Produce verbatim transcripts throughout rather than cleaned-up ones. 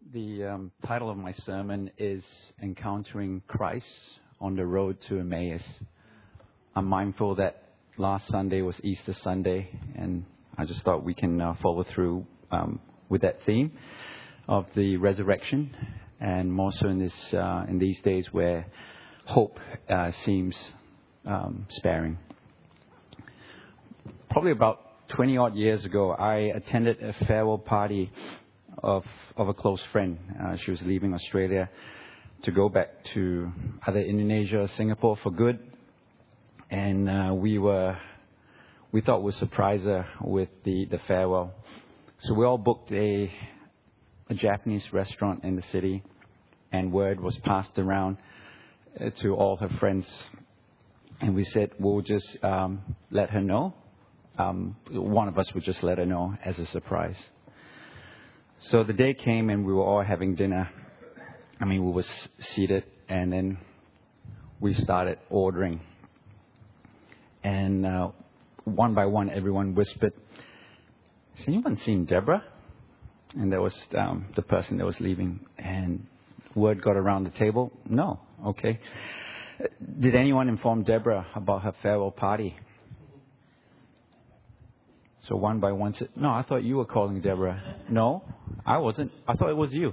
The um, title of my sermon is Encountering Christ on the Road to Emmaus. I'm mindful that last Sunday was Easter Sunday, and I just thought we can uh, follow through um, with that theme of the resurrection, and more so in this uh, in these days where hope uh, seems um, sparing. Probably about twenty odd years ago, I attended a farewell party of of a close friend. Uh, she was leaving Australia to go back to either Indonesia or Singapore for good, and uh, we were we thought we'd surprise her with the, the farewell. So we all booked a a Japanese restaurant in the city, and word was passed around uh, to all her friends, and we said we'll just um, let her know. Um, one of us would just let her know as a surprise. So the day came and we were all having dinner. I mean, we were seated and then we started ordering. And uh, one by one, everyone whispered, "Has anyone seen Deborah?" And there was um, the person that was leaving. And word got around the table, "No." Okay. "Did anyone inform Deborah about her farewell party?" So one by one said, "No, I thought you were calling Deborah." "No, I wasn't. I thought it was you."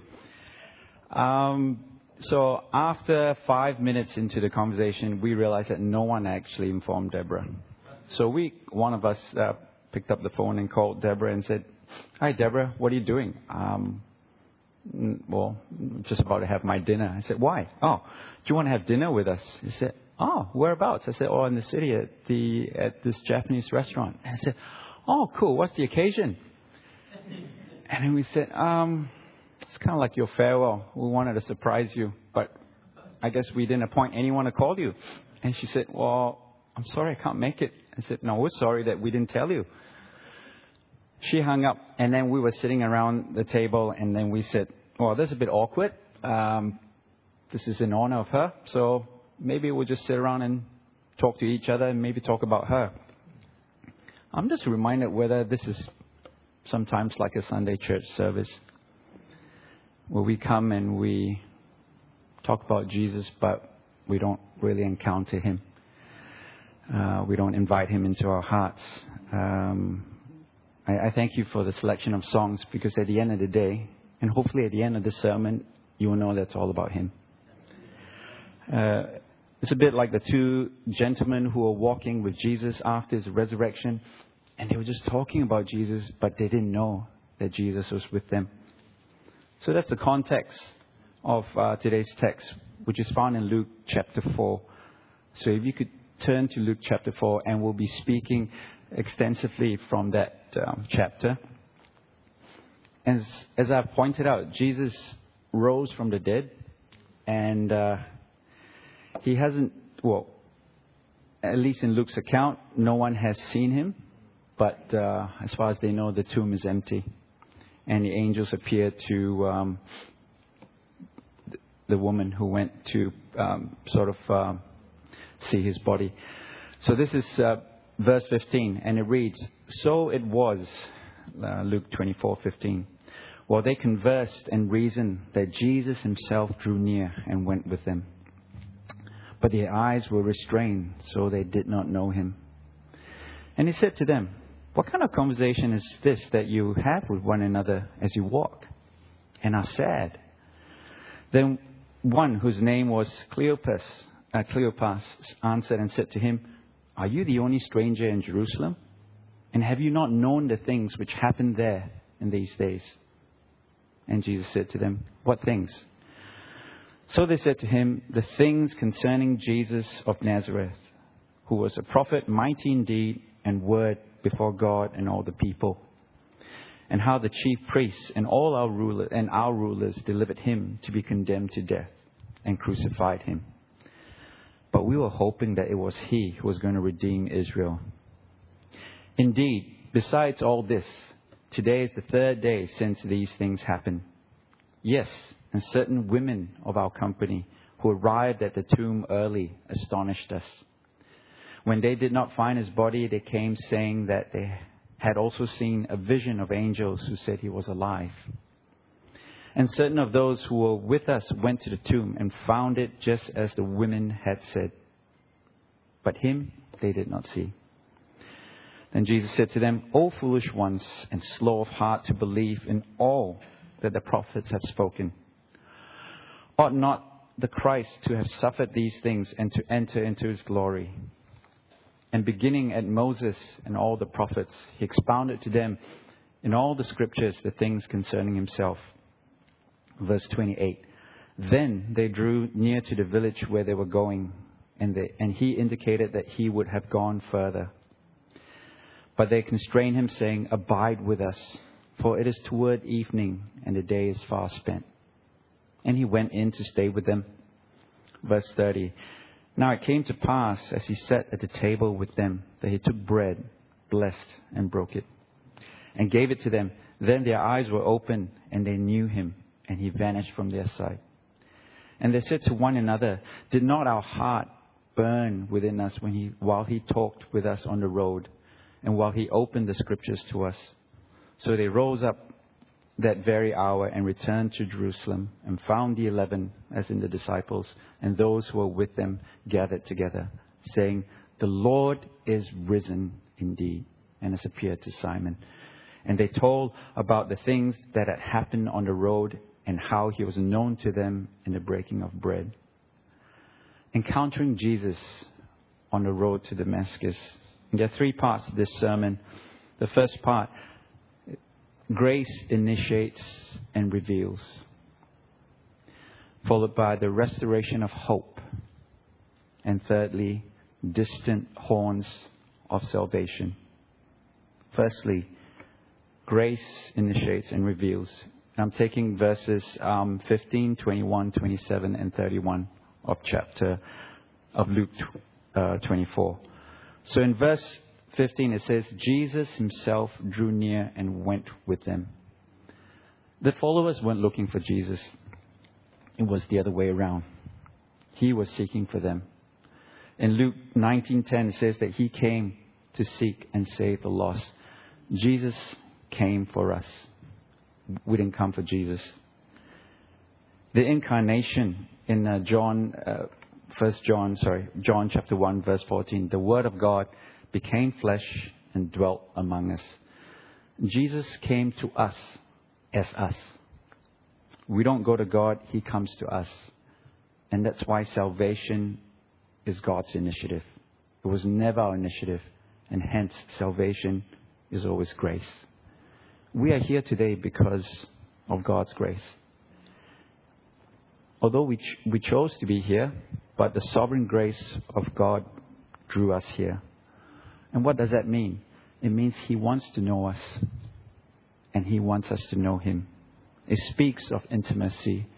Um, so after five minutes into the conversation, we realized that no one actually informed Deborah. So we, one of us, uh, picked up the phone and called Deborah and said, "Hi, Deborah, what are you doing?" Um, well, just about to have my dinner. I said, "Why?" "Oh, do you want to have dinner with us?" He said, "Oh, whereabouts?" I said, "Oh, in the city at the at this Japanese restaurant." And I said, "Oh, cool. What's the occasion?" And then we said, um, it's kind of like your farewell. We wanted to surprise you, but I guess we didn't appoint anyone to call you. And she said, "Well, I'm sorry, I can't make it." I said, "No, we're sorry that we didn't tell you." She hung up, and then we were sitting around the table, and then we said, "Well, this is a bit awkward. Um, this is in honor of her, so maybe we'll just sit around and talk to each other and maybe talk about her." I'm just reminded whether this is sometimes like a Sunday church service where we come and we talk about Jesus, but we don't really encounter him. Uh, we don't invite him into our hearts. Um, I, I thank you for the selection of songs, because at the end of the day, and hopefully at the end of the sermon, you will know that's all about him. Uh, It's a bit like the two gentlemen who were walking with Jesus after his resurrection, and they were just talking about Jesus, but they didn't know that Jesus was with them. So that's the context of uh, today's text, which is found in Luke chapter four. So if you could turn to Luke chapter four, and we'll be speaking extensively from that um, chapter. As, as I've pointed out, Jesus rose from the dead, and Uh, He hasn't, well, at least in Luke's account, no one has seen him. But uh, as far as they know, the tomb is empty. And the angels appeared to um, the woman who went to um, sort of uh, see his body. So this is uh, verse fifteen, and it reads, "So it was," uh, Luke twenty-four fifteen, "while they conversed and reasoned, that Jesus himself drew near and went with them. But their eyes were restrained, so they did not know him. And he said to them, 'What kind of conversation is this that you have with one another as you walk, and are sad?' Then one whose name was Cleopas, uh, Cleopas answered and said to him, 'Are you the only stranger in Jerusalem? And have you not known the things which happened there in these days?' And Jesus said to them, 'What things?' So they said to him, 'The things concerning Jesus of Nazareth, who was a prophet, mighty in deed and word before God and all the people, and how the chief priests and all our rulers and our rulers delivered him to be condemned to death and crucified him. But we were hoping that it was he who was going to redeem Israel. Indeed, besides all this, today is the third day since these things happened. Yes, and certain women of our company who arrived at the tomb early astonished us. When they did not find his body, they came saying that they had also seen a vision of angels who said he was alive. And certain of those who were with us went to the tomb and found it just as the women had said. But him they did not see. Then Jesus said to them, O foolish ones, and slow of heart to believe in all that the prophets have spoken. Ought not the Christ to have suffered these things and to enter into his glory? And beginning at Moses and all the prophets, he expounded to them in all the scriptures the things concerning himself. Verse twenty-eight. Then they drew near to the village where they were going, and they, and he indicated that he would have gone further. But they constrained him, saying, Abide with us, for it is toward evening, and the day is far spent. And he went in to stay with them. Verse thirty. Now it came to pass, as he sat at the table with them, that he took bread, blessed, and broke it, and gave it to them. Then their eyes were opened, and they knew him, and he vanished from their sight. And they said to one another, Did not our heart burn within us when he, while he talked with us on the road, and while he opened the scriptures to us? So they rose up that very hour and returned to Jerusalem, and found the eleven, as in the disciples, and those who were with them gathered together, saying, The Lord is risen indeed, and has appeared to Simon. And they told about the things that had happened on the road, and how he was known to them in the breaking of bread. Encountering Jesus on the road to Damascus. And there are three parts to this sermon. The first part, grace initiates and reveals, followed by the restoration of hope, and thirdly, distant horns of salvation. Firstly, grace initiates and reveals. I'm taking verses um, fifteen, twenty-one, twenty-seven, and thirty-one of chapter of Luke uh, twenty-four. So in verse fifteen, it says, Jesus himself drew near and went with them. The followers weren't looking for Jesus. It was the other way around. He was seeking for them. In Luke nineteen ten, it says that he came to seek and save the lost. Jesus came for us. We didn't come for Jesus. The incarnation in uh, John, uh, First John, sorry, John chapter one, verse fourteen. The Word of God became flesh and dwelt among us. Jesus came to us as us. We don't go to God, he comes to us. And that's why salvation is God's initiative. It was never our initiative. And hence, salvation is always grace. We are here today because of God's grace. Although we ch- we chose to be here, but the sovereign grace of God drew us here. And what does that mean? It means he wants to know us. And he wants us to know him. It speaks of intimacy.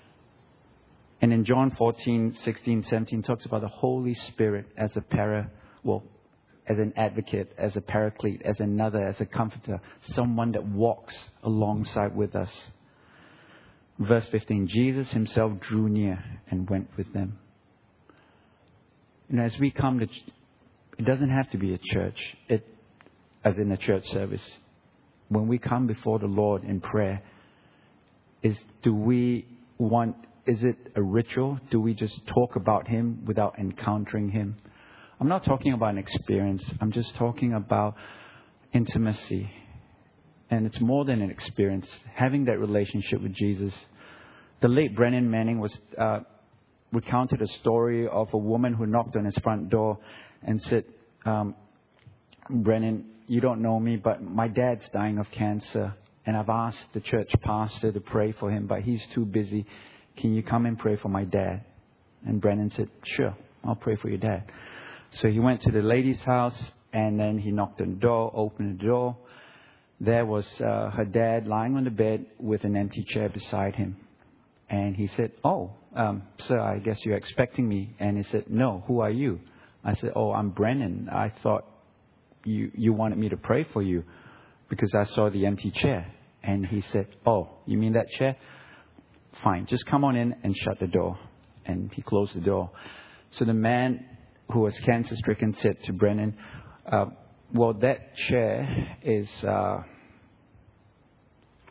And in John fourteen, sixteen, seventeen, talks about the Holy Spirit as a para, well, as an advocate, as a paraclete, as another, as a comforter, someone that walks alongside with us. Verse fifteen, Jesus himself drew near and went with them. You know, as we come to, it doesn't have to be a church, it, as in a church service. When we come before the Lord in prayer, is do we want, is it a ritual? Do we just talk about him without encountering him? I'm not talking about an experience. I'm just talking about intimacy. And it's more than an experience. Having that relationship with Jesus. The late Brennan Manning was uh, recounted a story of a woman who knocked on his front door and said, um, Brennan, you don't know me, but my dad's dying of cancer. And I've asked the church pastor to pray for him, but he's too busy. Can you come and pray for my dad? And Brennan said, sure, I'll pray for your dad. So he went to the lady's house, and then he knocked on the door, opened the door. There was uh, her dad lying on the bed with an empty chair beside him. And he said, oh, um, sir, I guess you're expecting me. And he said, no, who are you? I said, oh, I'm Brennan. I thought you, you wanted me to pray for you because I saw the empty chair. And he said, oh, you mean that chair? Fine, just come on in and shut the door. And he closed the door. So the man who was cancer-stricken said to Brennan, uh, well, that chair is, uh,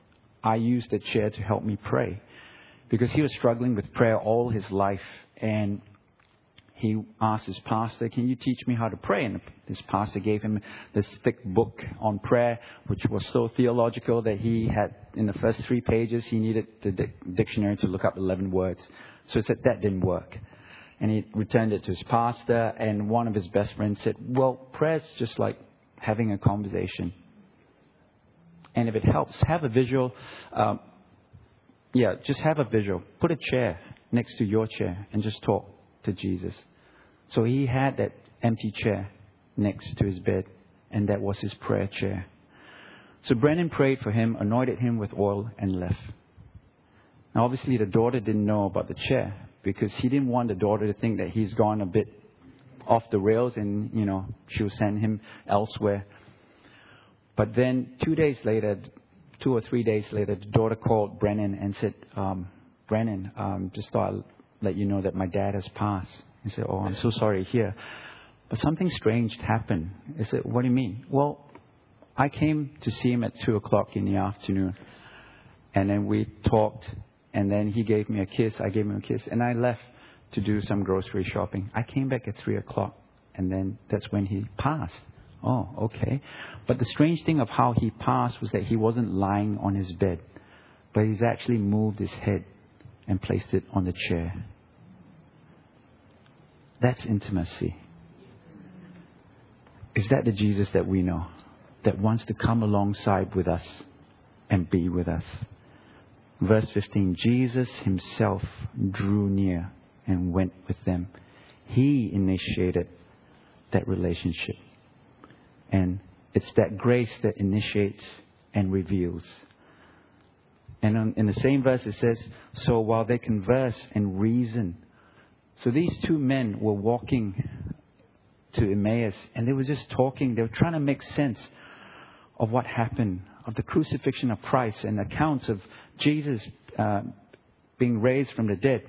I used the chair to help me pray. Because he was struggling with prayer all his life. And he asked his pastor, can you teach me how to pray? And his pastor gave him this thick book on prayer, which was so theological that he had, in the first three pages, he needed the di- dictionary to look up eleven words. So he said that didn't work. And he returned it to his pastor, and one of his best friends said, well, prayer's just like having a conversation. And if it helps, have a visual, um, yeah, just have a visual. Put a chair next to your chair and just talk to Jesus. So he had that empty chair next to his bed, and that was his prayer chair. So Brennan prayed for him, anointed him with oil, and left. Now, obviously, the daughter didn't know about the chair because he didn't want the daughter to think that he's gone a bit off the rails and, you know, she'll send him elsewhere. But then two days later, two or three days later, the daughter called Brennan and said, um, Brennan, um, just thought I'd let you know that my dad has passed. He said, oh, I'm so sorry to hear. But something strange happened. I said, what do you mean? Well, I came to see him at two o'clock in the afternoon. And then we talked. And then he gave me a kiss. I gave him a kiss. And I left to do some grocery shopping. I came back at three o'clock. And then that's when he passed. Oh, okay. But the strange thing of how he passed was that he wasn't lying on his bed. But he's actually moved his head and placed it on the chair. That's intimacy. Is that the Jesus that we know? That wants to come alongside with us and be with us. Verse fifteen, Jesus himself drew near and went with them. He initiated that relationship. And it's that grace that initiates and reveals. And on, in the same verse it says, so while they converse and reason. So these two men were walking to Emmaus and they were just talking. They were trying to make sense of what happened, of the crucifixion of Christ and accounts of Jesus uh, being raised from the dead.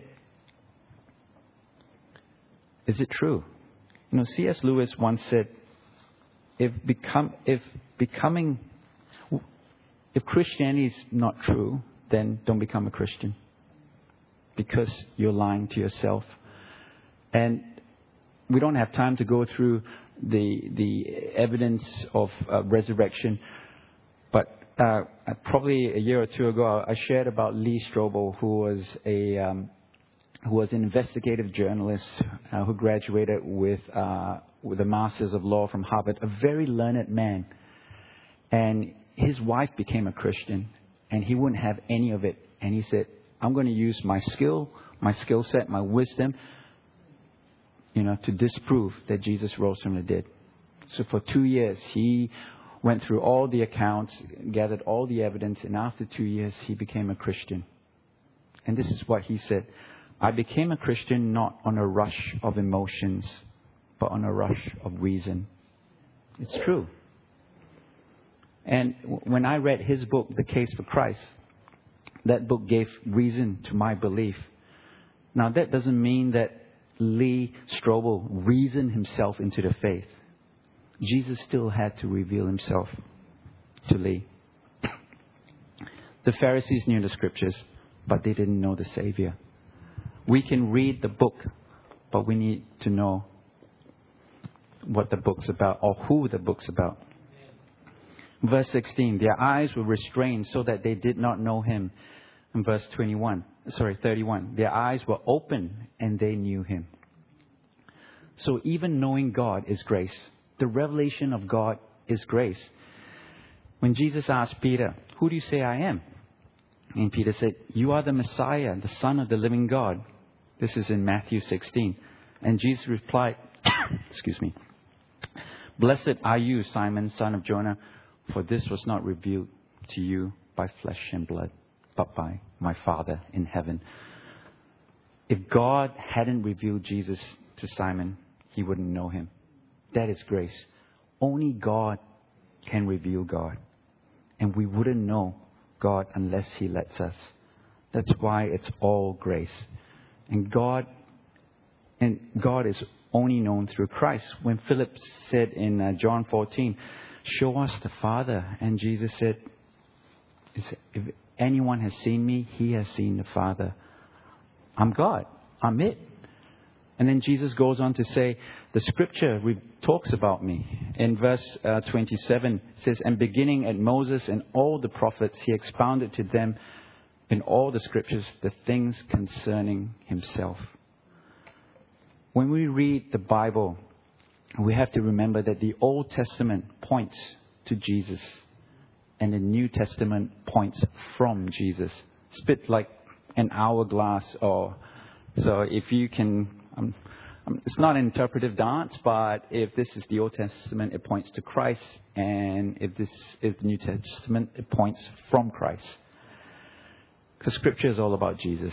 Is it true? You know, C S Lewis once said, if become if becoming if Christianity is not true, then don't become a Christian. Because you're lying to yourself. And we don't have time to go through the the evidence of uh, resurrection. But uh, probably a year or two ago, I shared about Lee Strobel, who was a um, who was an investigative journalist uh, who graduated with uh, with a Master's of Law from Harvard, a very learned man. And his wife became a Christian, and he wouldn't have any of it. And he said, I'm going to use my skill, my skill set, my wisdom, you know, to disprove that Jesus rose from the dead. So for two years, he went through all the accounts, gathered all the evidence, and after two years, he became a Christian. And this is what he said. I became a Christian not on a rush of emotions, but on a rush of reason. It's true. And when I read his book, The Case for Christ, that book gave reason to my belief. Now, that doesn't mean that Lee Strobel reasoned himself into the faith. Jesus still had to reveal himself to Lee. The Pharisees knew the scriptures, but they didn't know the Savior. We can read the book, but we need to know what the book's about or who the book's about. Verse sixteen, their eyes were restrained so that they did not know him. And verse twenty-one, sorry, thirty-one, their eyes were open and they knew him. So even knowing God is grace. The revelation of God is grace. When Jesus asked Peter, who do you say I am? And Peter said, you are the Messiah, the Son of the living God. This is in Matthew sixteen. And Jesus replied, excuse me, blessed are you, Simon, son of Jonah, for this was not revealed to you by flesh and blood, but by my Father in heaven. If God hadn't revealed Jesus to Simon, he wouldn't know him. That is grace. Only God can reveal God. And we wouldn't know God unless he lets us. That's why it's all grace. And God, and God is only known through Christ. When Philip said in uh, John fourteen, show us the Father. And Jesus said, if, anyone has seen me, he has seen the Father. I'm God. I'm it. And then Jesus goes on to say, the scripture re- talks about me. In verse uh, twenty-seven, it says, and beginning at Moses and all the prophets, he expounded to them in all the scriptures the things concerning himself. When we read the Bible, we have to remember that the Old Testament points to Jesus and the New Testament points from Jesus. It's a bit like an hourglass, or so if you can, um, um, it's not an interpretive dance, but if this is the Old Testament, it points to Christ, and if this is the New Testament, it points from Christ. Because Scripture is all about Jesus.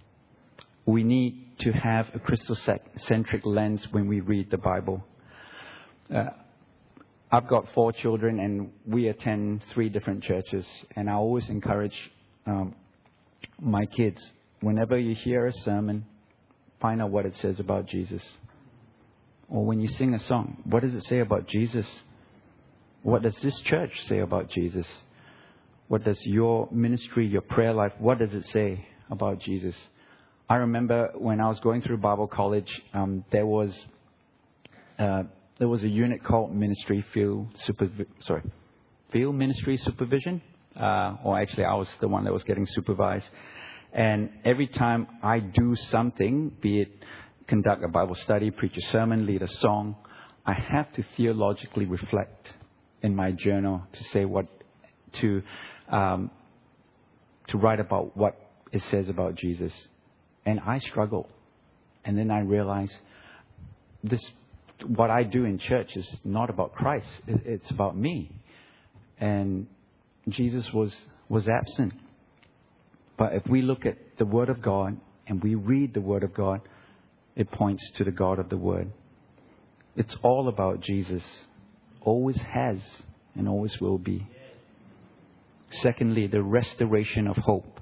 We need to have a Christocentric lens when we read the Bible. Uh, I've got four children and we attend three different churches. And I always encourage um, my kids, whenever you hear a sermon, find out what it says about Jesus. Or when you sing a song, what does it say about Jesus? What does this church say about Jesus? What does your ministry, your prayer life, what does it say about Jesus? I remember when I was going through Bible college, um, there was... Uh, There was a unit called Ministry Field Supervi- sorry, Field Ministry Supervision. Uh, or actually, I was the one that was getting supervised. And every time I do something, be it conduct a Bible study, preach a sermon, lead a song, I have to theologically reflect in my journal to say what, to, um, to write about what it says about Jesus. And I struggled. And then I realized this. What I do in church is not about Christ. It's about me. And Jesus was, was absent. But if we look at the Word of God and we read the Word of God, it points to the God of the Word. It's all about Jesus. Always has and always will be. Secondly, the restoration of hope.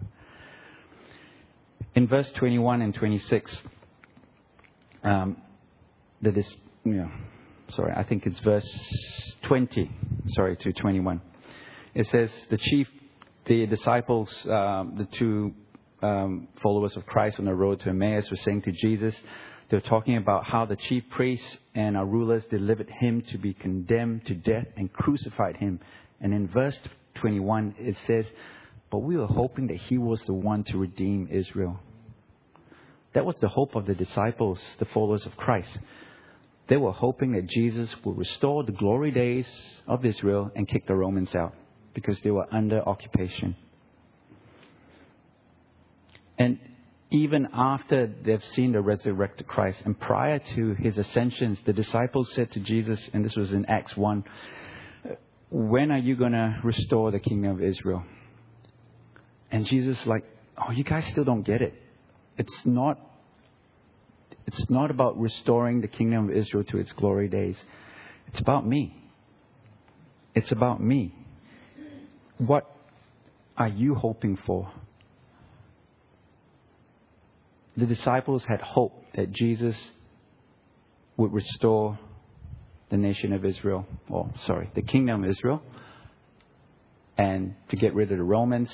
In verse twenty-one and twenty-six, um, that is... Yeah, sorry, I think it's verse twenty, sorry, to twenty-one. It says, the chief, the disciples, um, the two um, followers of Christ on the road to Emmaus were saying to Jesus, they were talking about how the chief priests and our rulers delivered him to be condemned to death and crucified him. And in verse twenty-one, it says, but we were hoping that he was the one to redeem Israel. That was the hope of the disciples, the followers of Christ. They were hoping that Jesus would restore the glory days of Israel and kick the Romans out because they were under occupation. And even after they've seen the resurrected Christ and prior to his ascensions, the disciples said to Jesus, and this was in Acts one, when are you going to restore the kingdom of Israel? And Jesus like, oh, you guys still don't get it. It's not It's not about restoring the kingdom of Israel to its glory days. It's about me. It's about me. What are you hoping for? The disciples had hope that Jesus would restore the nation of Israel, or sorry, the kingdom of Israel, and to get rid of the Romans.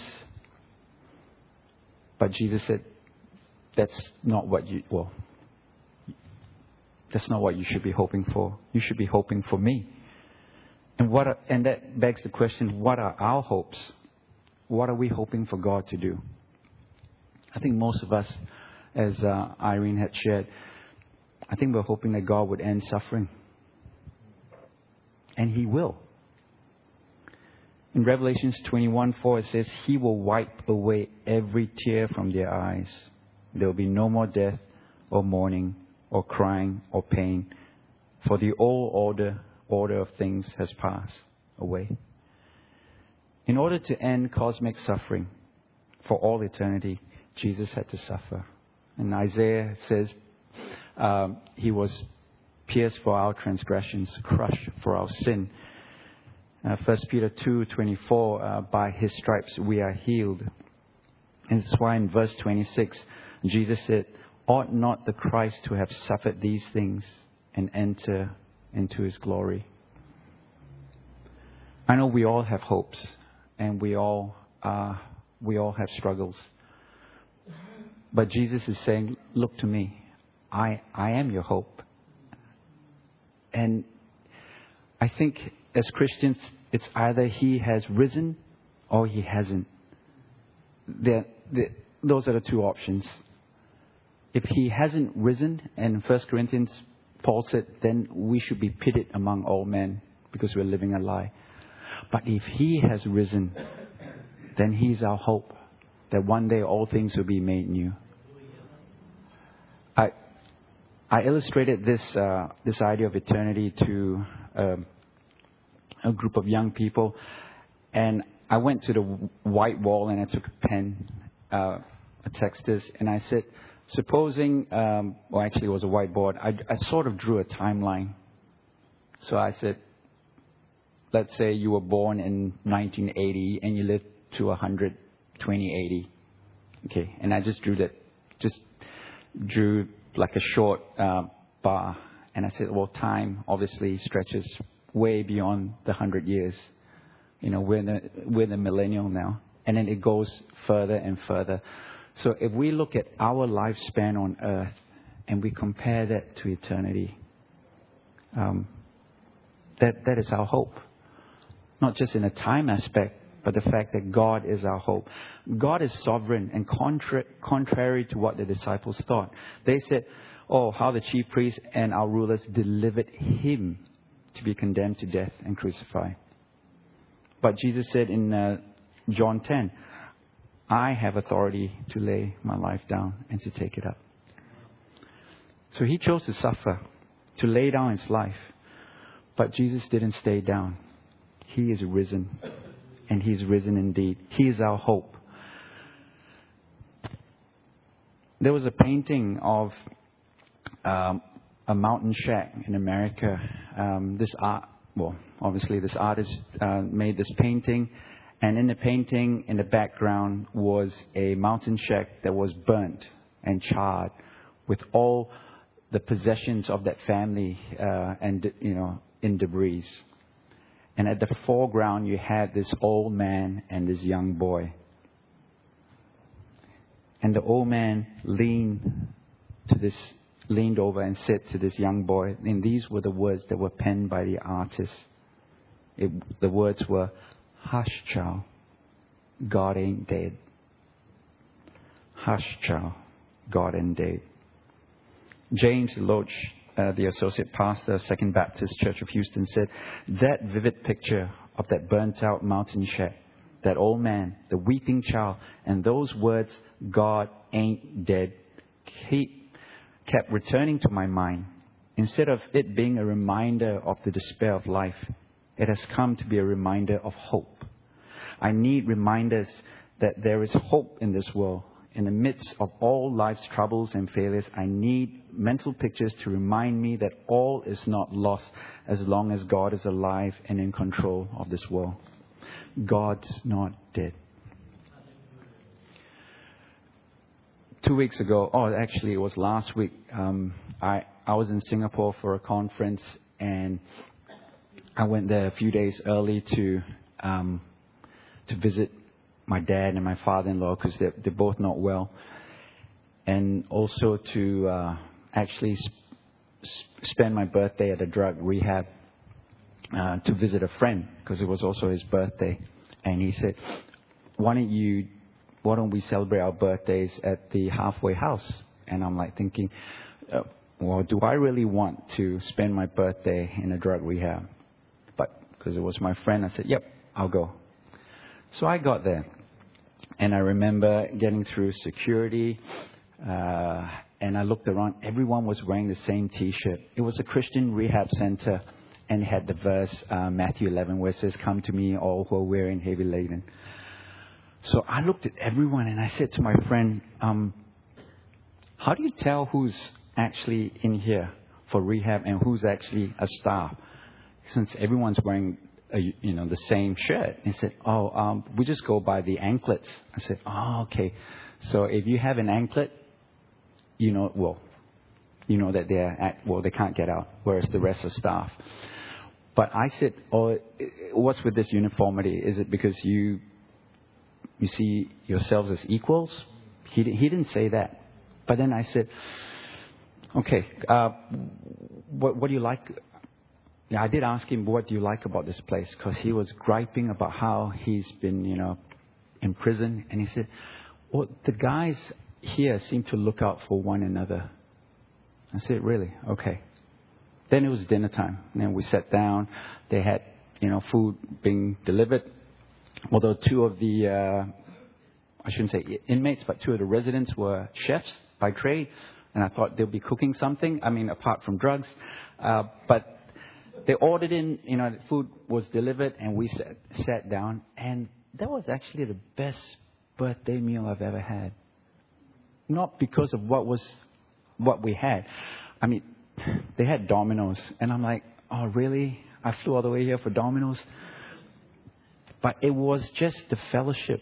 But Jesus said, that's not what you, well, That's not what you should be hoping for. You should be hoping for me. And what? Are, and that begs the question, what are our hopes? What are we hoping for God to do? I think most of us, as uh, Irene had shared, I think we're hoping that God would end suffering. And He will. In Revelation twenty-one four, it says, He will wipe away every tear from their eyes. There will be no more death or mourning or crying or pain, for the old order, order of things has passed away. In order to end cosmic suffering for all eternity, Jesus had to suffer. And Isaiah says um, He was pierced for our transgressions, crushed for our sin. Uh, First Peter two twenty-four, uh, by His stripes we are healed. And that's why in verse twenty-six, Jesus said, ought not the Christ to have suffered these things and enter into His glory? I know we all have hopes and we all are We all have struggles. But Jesus is saying, look to me. I, I am your hope. And I think as Christians, it's either He has risen or He hasn't. They're, they're, those are the two options. If He hasn't risen, and in First Corinthians, Paul said, then we should be pitied among all men because we're living a lie. But if He has risen, then He's our hope that one day all things will be made new. I I illustrated this uh, this idea of eternity to um, a group of young people, and I went to the white wall and I took a pen, uh, a textus, and I said, supposing, um, well, actually it was a whiteboard. I, I sort of drew a timeline. So I said, let's say you were born in nineteen eighty and you lived to one hundred, twenty eighty. Okay, and I just drew that, just drew like a short uh, bar. And I said, well, time obviously stretches way beyond the one hundred years. You know, we're in the, we're in the millennial now. And then it goes further and further. So if we look at our lifespan on earth and we compare that to eternity, um, that that is our hope. Not just in a time aspect, but the fact that God is our hope. God is sovereign, and contra- contrary to what the disciples thought. They said, oh, how the chief priests and our rulers delivered Him to be condemned to death and crucified. But Jesus said in uh, John ten, I have authority to lay my life down and to take it up. So He chose to suffer, to lay down His life. But Jesus didn't stay down. He is risen. And He's risen indeed. He is our hope. There was a painting of um, a mountain shack in America. Um, this art, well, obviously this artist uh, made this painting. And in the painting, in the background, was a mountain shack that was burnt and charred with all the possessions of that family uh, and, you know, in debris. And at the foreground, you had this old man and this young boy. And the old man leaned to this, leaned over and said to this young boy, and these were the words that were penned by the artist. It, the words were, hush, child, God ain't dead. Hush, child, God ain't dead. James Loach, Uh, the associate pastor, Second Baptist Church of Houston, said, that vivid picture of that burnt-out mountain shack, that old man, the weeping child, and those words, God ain't dead, keep, kept returning to my mind. Instead of it being a reminder of the despair of life, it has come to be a reminder of hope. I need reminders that there is hope in this world. In the midst of all life's troubles and failures, I need mental pictures to remind me that all is not lost as long as God is alive and in control of this world. God's not dead. Two weeks ago, oh, actually it was last week, um, I, I was in Singapore for a conference, and I went there a few days early to um, to visit my dad and my father-in-law, because they're, they're both not well. And also to uh, actually sp- spend my birthday at a drug rehab uh, to visit a friend, because it was also his birthday. And he said, why don't you, why don't we celebrate our birthdays at the halfway house? And I'm like thinking, uh, well, do I really want to spend my birthday in a drug rehab? But because it was my friend, I said, yep, I'll go. So I got there, and I remember getting through security, uh, and I looked around. Everyone was wearing the same T-shirt. It was a Christian rehab center, and it had the verse, uh, Matthew eleven, where it says, come to me, all who are weary and heavy laden. So I looked at everyone, and I said to my friend, um, how do you tell who's actually in here for rehab and who's actually a staff, since everyone's wearing A, you know, the same shirt? And he said, oh, um, we just go by the anklets. I said, oh, okay. So if you have an anklet, you know, well, you know that they're at, well, they can't get out, whereas the rest are staff. But I said, oh, what's with this uniformity? Is it because you you see yourselves as equals? He, he didn't say that. But then I said, okay, uh, what, what do you like? Yeah, I did ask him, what do you like about this place? Because he was griping about how he's been, you know, in prison. And he said, well, the guys here seem to look out for one another. I said, really? Okay. Then it was dinner time. And then we sat down. They had, you know, food being delivered. Although two of the, uh, I shouldn't say inmates, but two of the residents were chefs by trade. And I thought they'll be cooking something. I mean, apart from drugs. Uh, but they ordered in, you know, the food was delivered and we sat, sat down. And that was actually the best birthday meal I've ever had. Not because of what was, what we had. I mean, they had Domino's. And I'm like, oh, really? I flew all the way here for Domino's? But it was just the fellowship.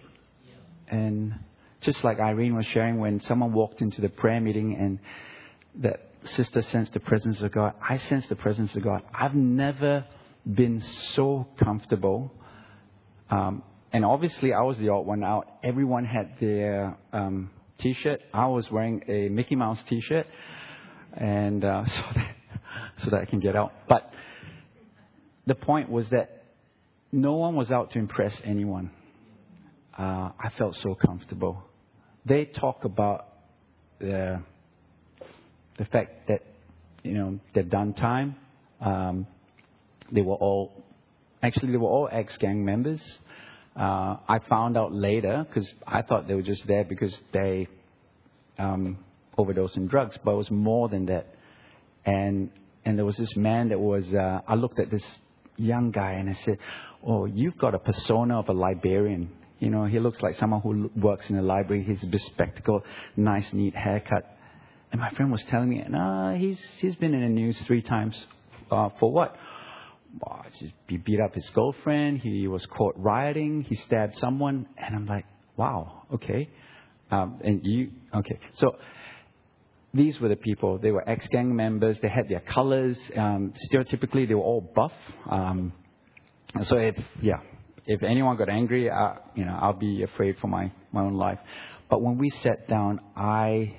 And just like Irene was sharing, when someone walked into the prayer meeting and that sister sensed the presence of God, I sensed the presence of God. I've never been so comfortable. Um, and obviously, I was the odd one out. Everyone had their um, T-shirt. I was wearing a Mickey Mouse T-shirt, and uh, so that so that I can get out. But the point was that no one was out to impress anyone. Uh, I felt so comfortable. They talk about the the fact that, you know, they've done time. Um, they were all, actually, they were all ex-gang members. Uh, I found out later, because I thought they were just there because they um, overdosed on drugs, but it was more than that. And and there was this man that was, uh, I looked at this young guy and I said, oh, you've got a persona of a librarian. You know, he looks like someone who works in a library. He's bespectacled, nice, neat haircut. And my friend was telling me, no, he's he's been in the news three times. Uh, for what? Well, he beat up his girlfriend. He was caught rioting. He stabbed someone. And I'm like, wow, okay. Um, and you, okay. So these were the people. They were ex-gang members. They had their colors. Um, stereotypically, they were all buff. Um, so if, yeah, if anyone got angry, I, you know, I'll be afraid for my, my own life. But when we sat down, I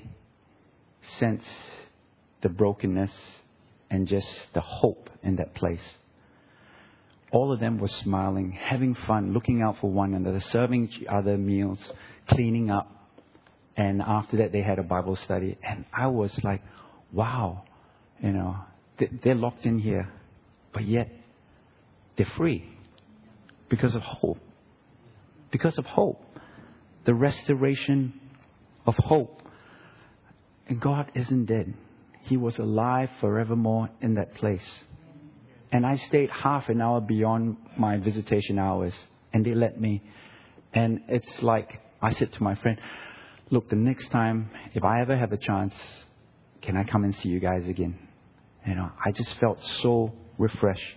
sense the brokenness and just the hope in that place. All of them were smiling, having fun, looking out for one another, serving each other meals, cleaning up. And after that, they had a Bible study. And I was like, wow, you know, they're locked in here, but yet they're free because of hope. Because of hope. The restoration of hope. And God isn't dead. He was alive forevermore in that place. And I stayed half an hour beyond my visitation hours. And they let me. And it's like, I said to my friend, look, the next time, if I ever have a chance, can I come and see you guys again? You know, I just felt so refreshed.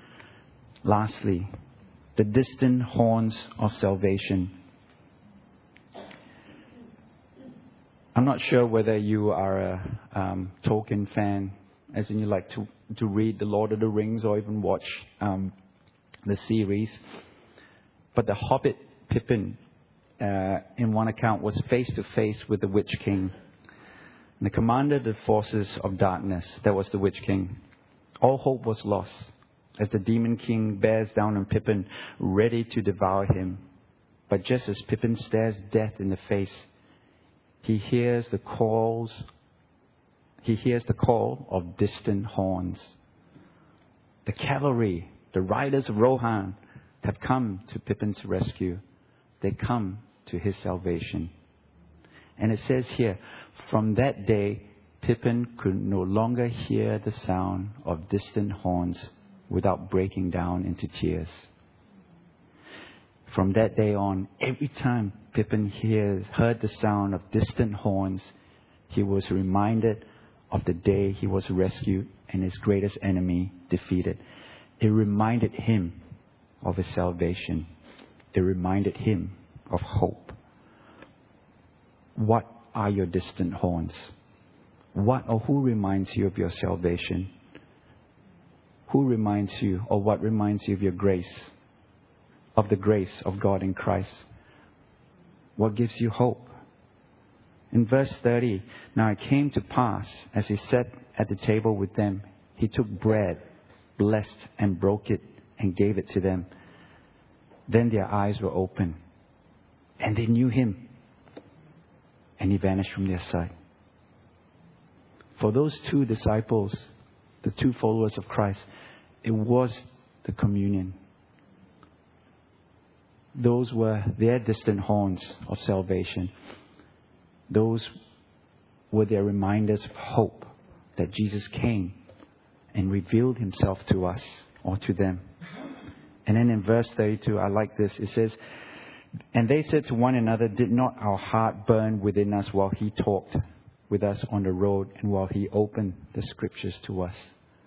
Lastly, the distant horns of salvation. I'm not sure whether you are a um, Tolkien fan, as in you like to, to read The Lord of the Rings or even watch um, the series. But the Hobbit Pippin, uh, in one account, was face to face with the Witch King. And the commander of the forces of darkness, that was the Witch King. All hope was lost as the Demon King bears down on Pippin, ready to devour him. But just as Pippin stares death in the face, He hears the calls, he hears the call of distant horns. The cavalry, the riders of Rohan, have come to Pippin's rescue. They come to his salvation. And it says here, from that day, Pippin could no longer hear the sound of distant horns without breaking down into tears. From that day on, every time Pippin hears, heard the sound of distant horns, he was reminded of the day he was rescued and his greatest enemy defeated. It reminded him of his salvation. It reminded him of hope. What are your distant horns? What or who reminds you of your salvation? Who reminds you, or what reminds you of your grace? Of the grace of God in Christ? What gives you hope? In verse thirty, now it came to pass, as he sat at the table with them, he took bread, blessed and broke it, and gave it to them. Then their eyes were open, and they knew him, and he vanished from their sight. For those two disciples, the two followers of Christ, it was the communion. Those were their distant horns of salvation. Those were their reminders of hope that Jesus came and revealed himself to us or to them. And then in verse thirty-two, I like this. It says, and they said to one another, did not our heart burn within us while he talked with us on the road and while he opened the scriptures to us?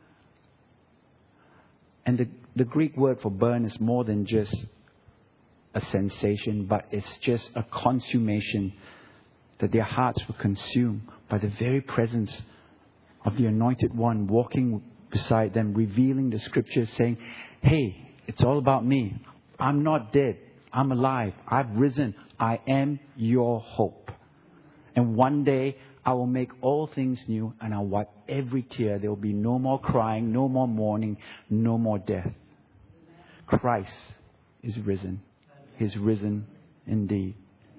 And the, the Greek word for burn is more than just a sensation, but it's just a consummation, that their hearts were consumed by the very presence of the Anointed One walking beside them, revealing the scriptures, saying, hey, it's all about me. I'm not dead. I'm alive. I've risen. I am your hope. And one day I will make all things new, and I'll wipe every tear. There will be no more crying, no more mourning, no more death. Christ is risen. He's risen indeed.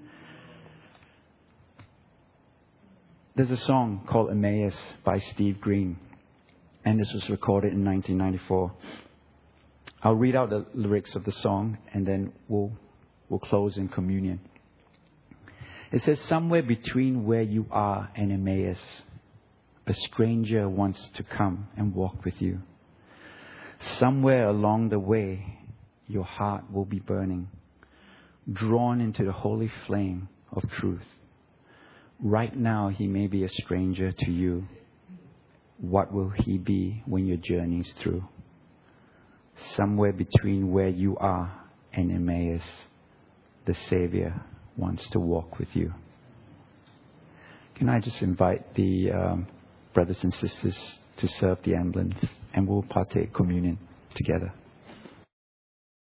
There's a song called Emmaus by Steve Green, and this was recorded in nineteen ninety-four. I'll read out the lyrics of the song, and then we'll we'll close in communion. It says, somewhere between where you are and Emmaus, a stranger wants to come and walk with you. Somewhere along the way, your heart will be burning, drawn into the holy flame of truth. Right now, he may be a stranger to you. What will he be when your journey's through? Somewhere between where you are and Emmaus, the Savior wants to walk with you. Can I just invite the um, brothers and sisters to serve the emblems, and we'll partake communion together.